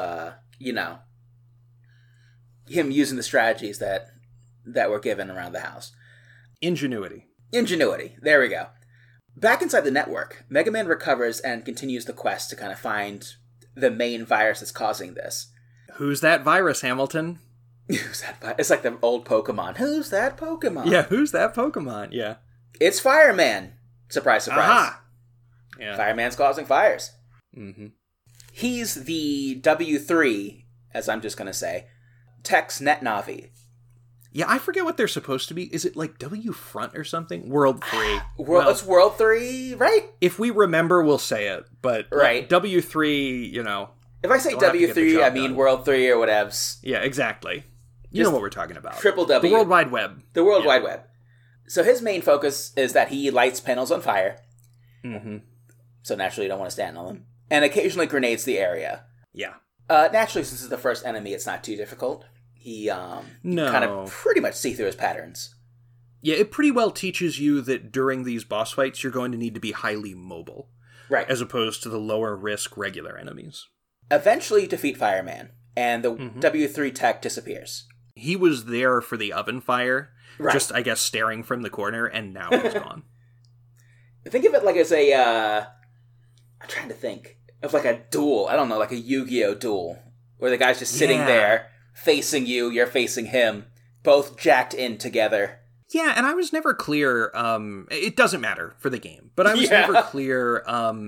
him using the strategies that were given around the house. Ingenuity. There we go. Back inside the network, Mega Man recovers and continues the quest to kind of find the main virus that's causing this. Who's that virus, Hamilton? Who's that virus? It's like the old Pokemon. Who's that Pokemon? Yeah, who's that Pokemon? Yeah. It's Fireman. Surprise, surprise. Aha! Yeah. Fireman's causing fires. Mm-hmm. He's the W3, as I'm just going to say, Tech's NetNavi. Yeah, I forget what they're supposed to be. Is it like W Front or something? World 3. It's World 3, right? If we remember, we'll say it. But right. W3, you know. If I say W3, I mean done. World 3 or whatevs. Yeah, exactly. You know what we're talking about. Triple W. The World Wide Web. The World Wide Web. So his main focus is that he lights panels on fire. Mm-hmm. So naturally you don't want to stand on them. And occasionally grenades the area. Yeah. Naturally, since it's the first enemy, it's not too difficult. He kind of pretty much see through his patterns. Yeah, it pretty well teaches you that during these boss fights, you're going to need to be highly mobile. Right. As opposed to the lower risk regular enemies. Eventually, you defeat Fireman, and the W3 Tech disappears. He was there for the oven fire, right. Just, I guess, staring from the corner, and now he's gone. Think of it like as a, I'm trying to think of like a duel. I don't know, like a Yu-Gi-Oh! Duel, where the guy's just sitting there, facing you, you're facing him, both jacked in together. Yeah, and I was never clear, it doesn't matter for the game, but I was never clear,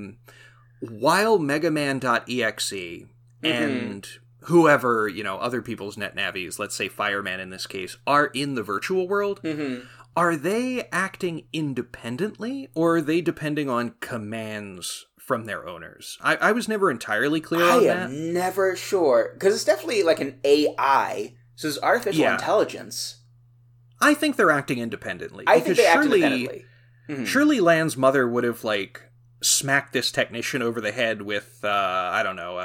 while Megaman.exe and whoever, other people's NetNavis, let's say Fireman in this case, are in the virtual world, are they acting independently, or are they depending on commands from their owners? I was never entirely clear on that. I am never sure, because it's definitely like an AI, so it's artificial intelligence. I think they're acting independently. I think they act independently. Surely Lan's mother would have, smacked this technician over the head with, I don't know,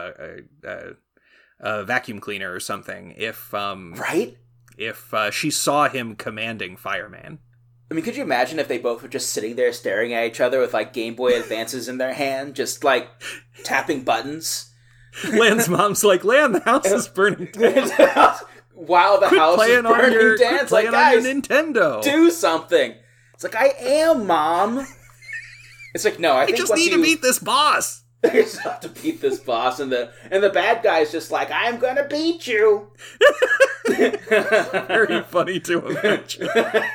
a vacuum cleaner or something if right? If she saw him commanding Fireman. I mean, could you imagine if they both were just sitting there staring at each other with Game Boy Advances in their hand, just tapping buttons? Lan's mom's like, Lan, the house is burning down. While the house is burning down, it's like, guys, on your Nintendo. Do something. It's like, I am, Mom. It's like, no, I think just need to beat this boss. You just have to beat this boss, and the bad guy's just like, I'm gonna beat you. Very funny to imagine.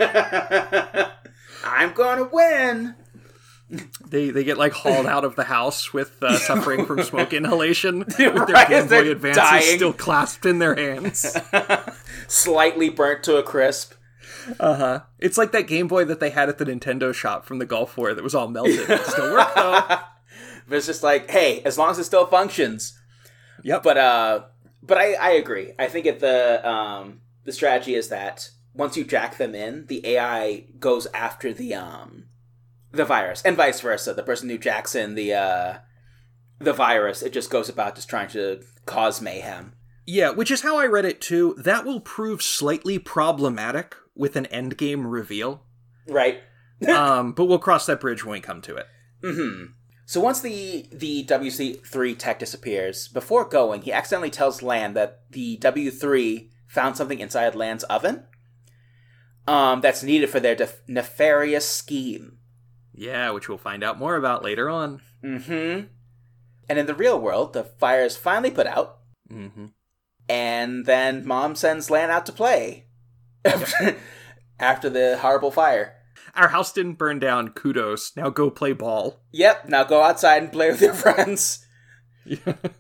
I'm gonna win. They get hauled out of the house with suffering from smoke inhalation, with their Game Boy Advances dying. Still clasped in their hands, slightly burnt to a crisp. It's like that Game Boy that they had at the Nintendo shop from the Gulf War that was all melted. It still worked though. But it's just like, hey, as long as it still functions. Yep. But I agree. I think the strategy is that once you jack them in, the AI goes after the virus, and vice versa. The person who jacks in the virus, it just goes about just trying to cause mayhem. Yeah, which is how I read it too. That will prove slightly problematic with an endgame reveal. Right. But we'll cross that bridge when we come to it. Mm-hmm. So once the WC3 tech disappears, before going, he accidentally tells Lan that the W3 found something inside Lan's oven that's needed for their nefarious scheme. Yeah, which we'll find out more about later on. Mm-hmm. And in the real world, the fire is finally put out. Mm-hmm. And then Mom sends Lan out to play. After the horrible fire. Our house didn't burn down, kudos. Now go play ball. Yep, now go outside and play with your friends.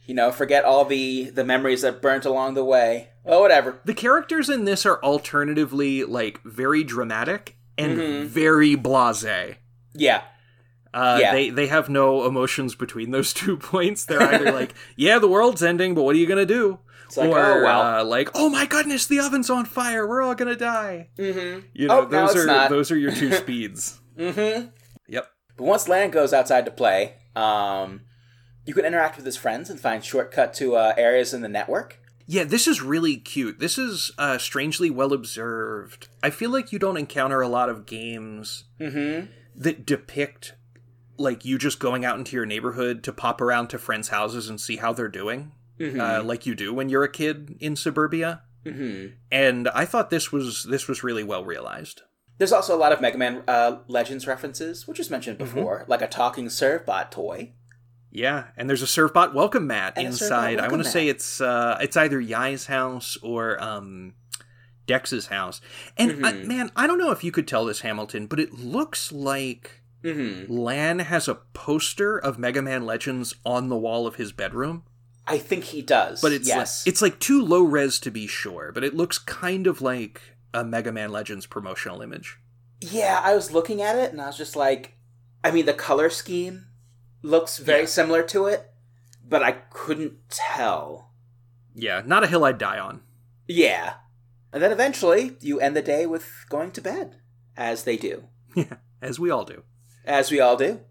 Forget all the memories that burnt along the way. Oh, whatever. The characters in this are alternatively, very dramatic and very blasé. Yeah. They have no emotions between those 2 points. They're either yeah, the world's ending, but what are you going to do? It's like, or, oh, well. Oh my goodness, the oven's on fire. We're all going to die. Mm-hmm. Those are your 2 speeds. Mm-hmm. Yep. But once Lan goes outside to play, you can interact with his friends and find shortcut to areas in the network. Yeah, this is really cute. This is strangely well observed. I feel like you don't encounter a lot of games that depict you just going out into your neighborhood to pop around to friends' houses and see how they're doing, like you do when you're a kid in suburbia. Mm-hmm. And I thought this was really well realized. There's also a lot of Mega Man Legends references, which was mentioned before, like a talking Servbot toy. Yeah, and there's a Servbot welcome mat inside. I want to say it's either Yai's house or Dex's house. And man, I don't know if you could tell this, Hamilton, but it looks like Lan has a poster of Mega Man Legends on the wall of his bedroom. I think he does. But it's too low res to be sure, but it looks kind of like a Mega Man Legends promotional image. Yeah, I was looking at it and I was just the color scheme looks very similar to it, but I couldn't tell. Yeah, not a hill I'd die on. Yeah. And then eventually, you end the day with going to bed, as they do. Yeah, as we all do. As we all do.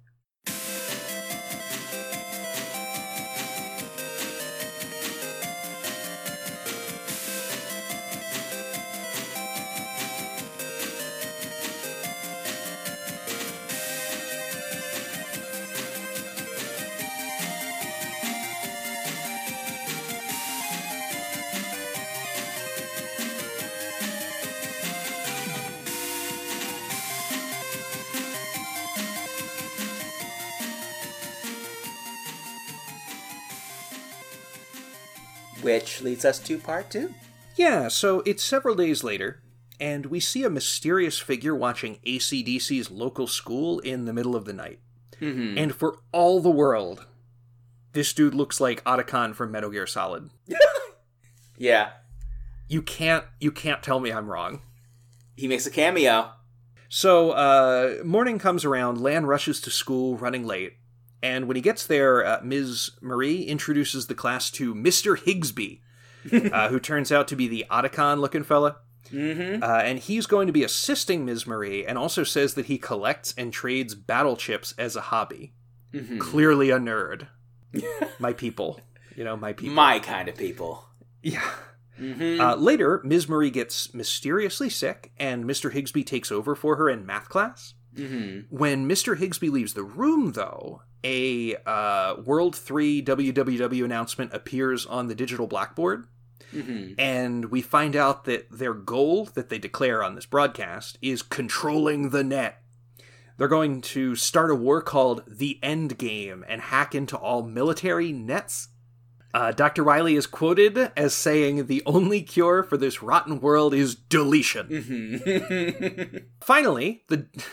Which leads us to part 2. Yeah, so it's several days later, and we see a mysterious figure watching AC/DC's local school in the middle of the night. Mm-hmm. And for all the world, this dude looks like Otacon from Metal Gear Solid. Yeah. You can't tell me I'm wrong. He makes a cameo. So, morning comes around, Lan rushes to school running late. And when he gets there, Ms. Marie introduces the class to Mr. Higsby, who turns out to be the Otacon-looking fella. Mm-hmm. And he's going to be assisting Ms. Marie, and also says that he collects and trades battle chips as a hobby. Mm-hmm. Clearly a nerd. My people. My people. My kind of people. Yeah. Mm-hmm. Later, Ms. Marie gets mysteriously sick, and Mr. Higsby takes over for her in math class. Mm-hmm. When Mr. Higsby leaves the room, though, a World 3 WWW announcement appears on the digital blackboard, and we find out that their goal that they declare on this broadcast is controlling the net. They're going to start a war called The End Game and hack into all military nets. Dr. Wily is quoted as saying, "The only cure for this rotten world is deletion." Mm-hmm. Finally,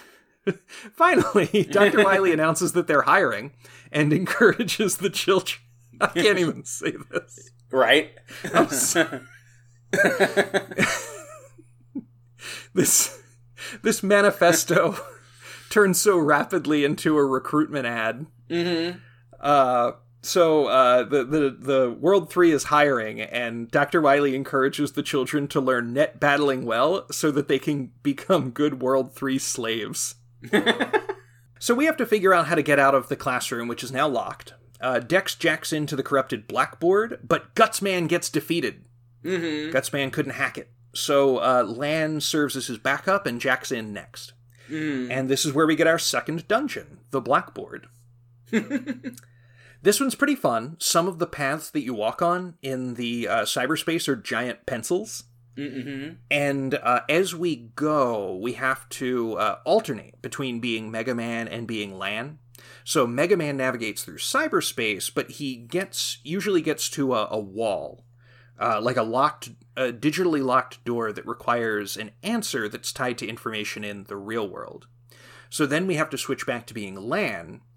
Dr. Wily announces that they're hiring and encourages the children. I can't even say this. Right? This manifesto turns so rapidly into a recruitment ad. Mm-hmm. So the World 3 is hiring, and Dr. Wily encourages the children to learn net battling well so that they can become good World 3 slaves. So we have to figure out how to get out of the classroom, which is now locked. Dex jacks into the corrupted blackboard, but Gutsman gets defeated. Mm-hmm. Gutsman couldn't hack it. So Lan serves as his backup and jacks in next. Mm. And this is where we get our second dungeon, the blackboard. This one's pretty fun. Some of the paths that you walk on in the cyberspace are giant pencils. Mm-hmm. And as we go, we have to alternate between being Mega Man and being Lan. So Mega Man navigates through cyberspace, but he usually gets to a wall, like a digitally locked door that requires an answer that's tied to information in the real world. So then we have to switch back to being Lan,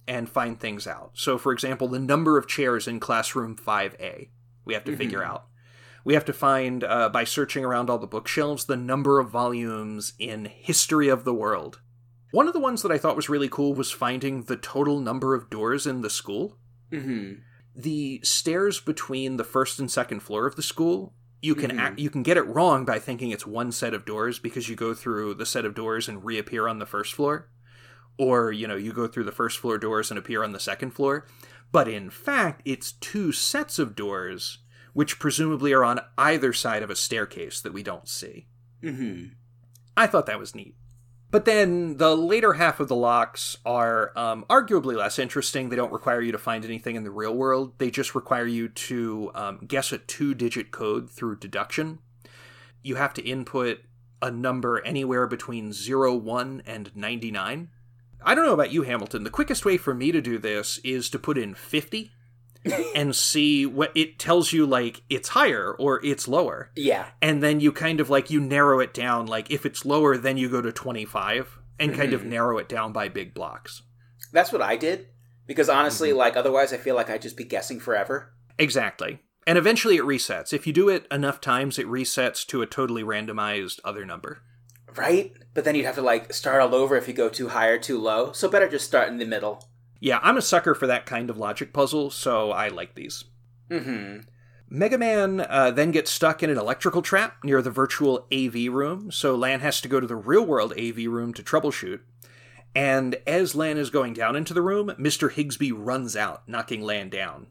and find things out. So, for example, the number of chairs in classroom 5A, we have to figure out. We have to find, by searching around all the bookshelves, the number of volumes in History of the World. One of the ones that I thought was really cool was finding the total number of doors in the school. The stairs between the first and second floor of the school, you can get it wrong by thinking it's one set of doors because you go through the set of doors and reappear on the first floor. Or, you go through the first floor doors and appear on the second floor. But in fact, it's 2 sets of doors, which presumably are on either side of a staircase that we don't see. I thought that was neat. But then the later half of the locks are arguably less interesting. They don't require you to find anything in the real world. They just require you to guess a 2-digit code through deduction. You have to input a number anywhere between 01 and 99. I don't know about you, Hamilton. The quickest way for me to do this is to put in 50 and see what it tells you, like, it's higher or it's lower. Yeah. And then you kind of, like, you narrow it down. Like, if it's lower, then you go to 25 and kind of narrow it down by big blocks. That's what I did. Because honestly, like, otherwise I feel like I'd just be guessing forever. Exactly. And eventually it resets. If you do it enough times, it resets to a totally randomized other number. Right? But then you'd have to, like, start all over if you go too high or too low. So better just start in the middle. Yeah, I'm a sucker for that kind of logic puzzle, so I like these. Mega Man then gets stuck in an electrical trap near the virtual AV room, so Lan has to go to the real-world AV room to troubleshoot. And as Lan is going down into the room, Mr. Higsby runs out, knocking Lan down.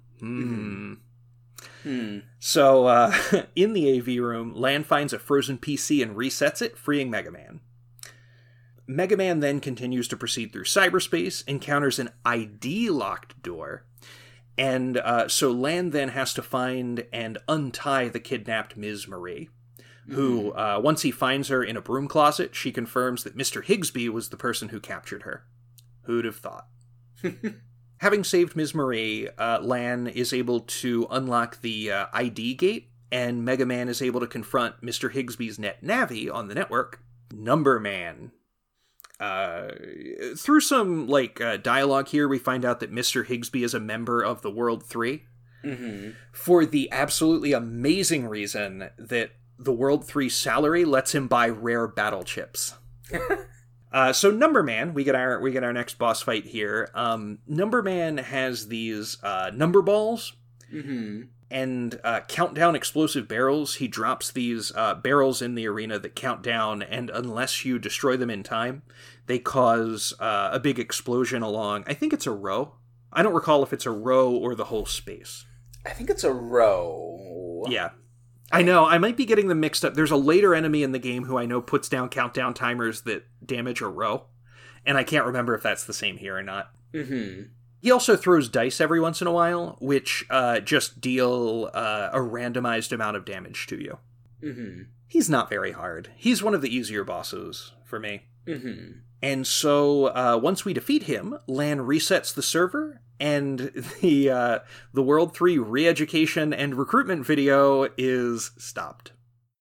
So, in the AV room, Lan finds a frozen PC and resets it, freeing Mega Man. Mega Man then continues to proceed through cyberspace, encounters an ID-locked door, and so Lan then has to find and untie the kidnapped Ms. Marie, who, once he finds her in a broom closet, she confirms that Mr. Higsby was the person who captured her. Who'd have thought? Having saved Ms. Marie, Lan is able to unlock the ID gate, and Mega Man is able to confront Mr. Higsby's net navi on the network, Number Man. Through some, dialogue here, we find out that Mr. Higsby is a member of the World 3. For the absolutely amazing reason that the World 3 salary lets him buy rare battle chips. So Number Man, we get our next boss fight here. Number Man has these number balls and countdown explosive barrels. He drops these barrels in the arena that count down, and unless you destroy them in time, they cause a big explosion along, I think it's a row. I don't recall if it's a row or the whole space. I think it's a row. Yeah. I know, I might be getting them mixed up. There's a later enemy in the game who I know puts down countdown timers that damage a row, and I can't remember if that's the same here or not. He also throws dice every once in a while, which just deal a randomized amount of damage to you. He's not very hard. He's one of the easier bosses for me. And so once we defeat him, Lan resets the server, and the World 3 re-education and recruitment video is stopped.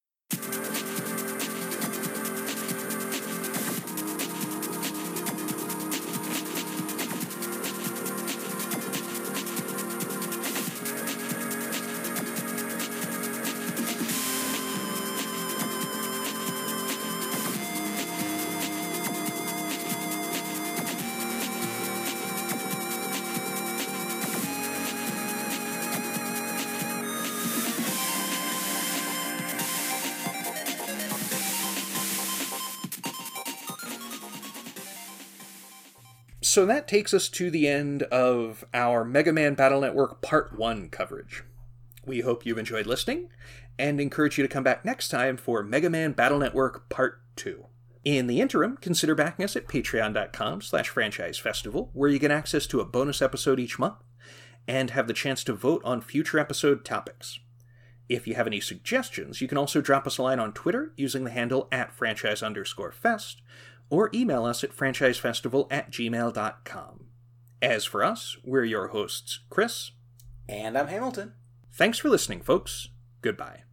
So that takes us to the end of our Mega Man Battle Network Part 1 coverage. We hope you've enjoyed listening, and encourage you to come back next time for Mega Man Battle Network Part 2. In the interim, consider backing us at patreon.com/franchisefestival, where you get access to a bonus episode each month, and have the chance to vote on future episode topics. If you have any suggestions, you can also drop us a line on Twitter using the handle @franchise_fest, or email us at franchisefestival@gmail.com. As for us, we're your hosts, Chris. And I'm Hamilton. Thanks for listening, folks. Goodbye.